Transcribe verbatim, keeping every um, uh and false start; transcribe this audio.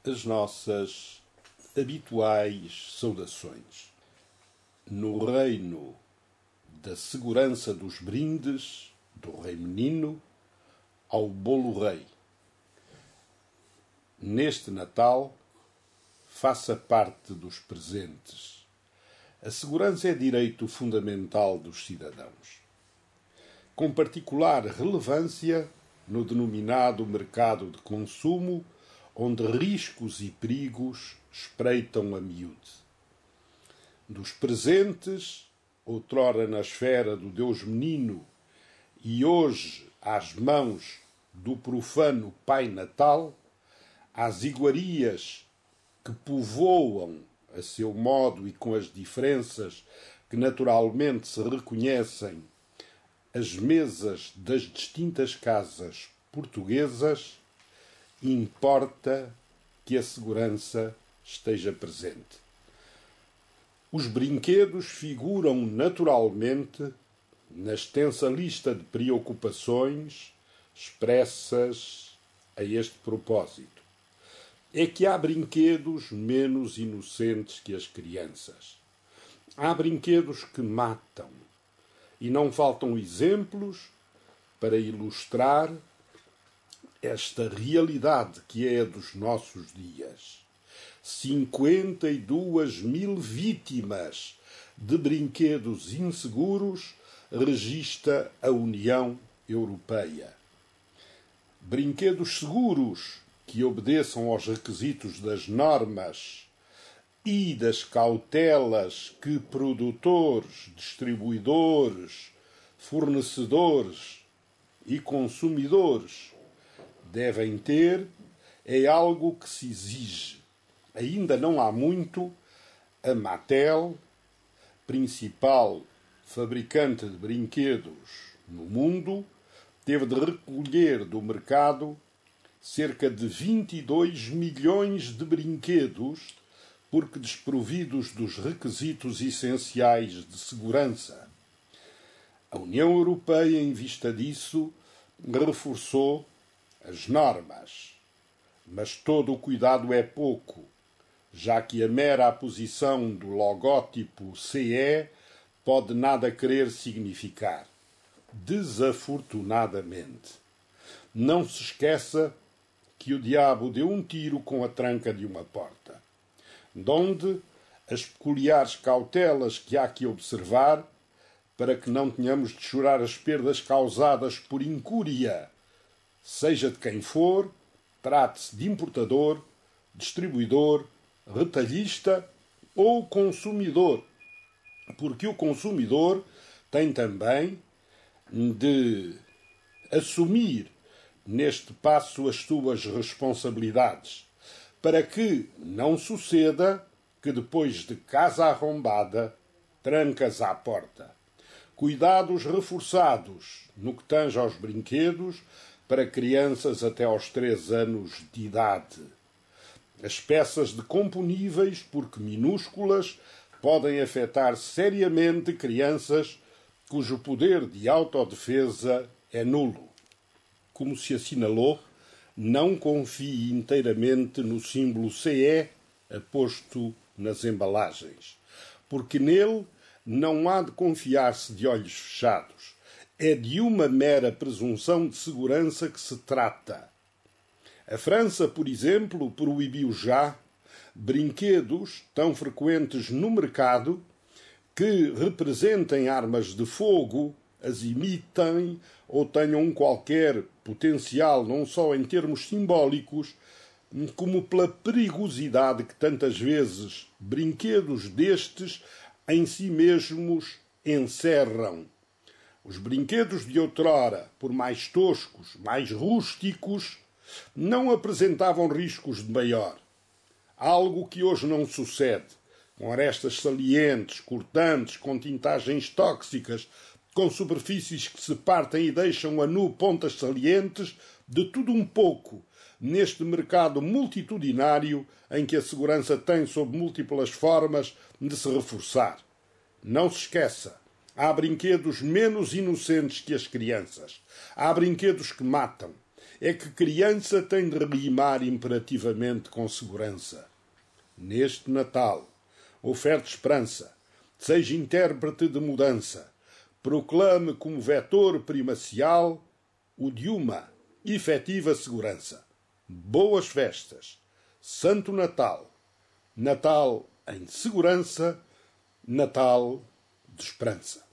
as nossas habituais saudações. No reino da segurança dos brindes, do rei menino ao bolo rei. Neste Natal, faça parte dos presentes. A segurança é direito fundamental dos cidadãos, com particular relevância no denominado mercado de consumo, onde riscos e perigos espreitam a miúde. Dos presentes, outrora na esfera do Deus menino e hoje às mãos do profano Pai Natal, às iguarias que povoam a seu modo e com as diferenças que naturalmente se reconhecem as mesas das distintas casas portuguesas, importa que a segurança esteja presente. Os brinquedos figuram naturalmente na extensa lista de preocupações expressas a este propósito. É que há brinquedos menos inocentes que as crianças. Há brinquedos que matam. E não faltam exemplos para ilustrar esta realidade que é dos nossos dias. cinquenta e duas mil vítimas de brinquedos inseguros registra a União Europeia. Brinquedos seguros que obedeçam aos requisitos das normas e das cautelas que produtores, distribuidores, fornecedores e consumidores devem ter, é algo que se exige. Ainda não há muito, a Mattel, principal fabricante de brinquedos no mundo, teve de recolher do mercado cerca de vinte e dois milhões de brinquedos porque desprovidos dos requisitos essenciais de segurança. A União Europeia, em vista disso, reforçou as normas. Mas todo o cuidado é pouco, já que a mera aposição do logótipo C E pode nada querer significar. Desafortunadamente. Não se esqueça que o diabo deu um tiro com a tranca de uma porta, donde as peculiares cautelas que há que observar para que não tenhamos de chorar as perdas causadas por incúria, seja de quem for, trate-se de importador, distribuidor, retalhista ou consumidor, porque o consumidor tem também de assumir neste passo as suas responsabilidades, para que não suceda que depois de casa arrombada, trancas à porta. Cuidados reforçados no que tange aos brinquedos para crianças até aos três anos de idade. As peças decomponíveis, porque minúsculas, podem afetar seriamente crianças cujo poder de autodefesa é nulo. Como se assinalou, não confie inteiramente no símbolo C E aposto nas embalagens, porque nele não há de confiar-se de olhos fechados. É de uma mera presunção de segurança que se trata. A França, por exemplo, proibiu já brinquedos tão frequentes no mercado que representem armas de fogo, as imitem ou tenham um qualquer potencial, não só em termos simbólicos, como pela perigosidade que tantas vezes brinquedos destes em si mesmos encerram. Os brinquedos de outrora, por mais toscos, mais rústicos, não apresentavam riscos de maior. Algo que hoje não sucede, com arestas salientes, cortantes, com tintagens tóxicas, com superfícies que se partem e deixam a nu pontas salientes, de tudo um pouco, neste mercado multitudinário em que a segurança tem sob múltiplas formas de se reforçar. Não se esqueça, há brinquedos menos inocentes que as crianças. Há brinquedos que matam. é que criança tem de rimar imperativamente com segurança. Neste Natal, oferte esperança, seja intérprete de mudança, proclame como vetor primacial o de uma efetiva segurança. Boas festas, Santo Natal, Natal em segurança, Natal de esperança.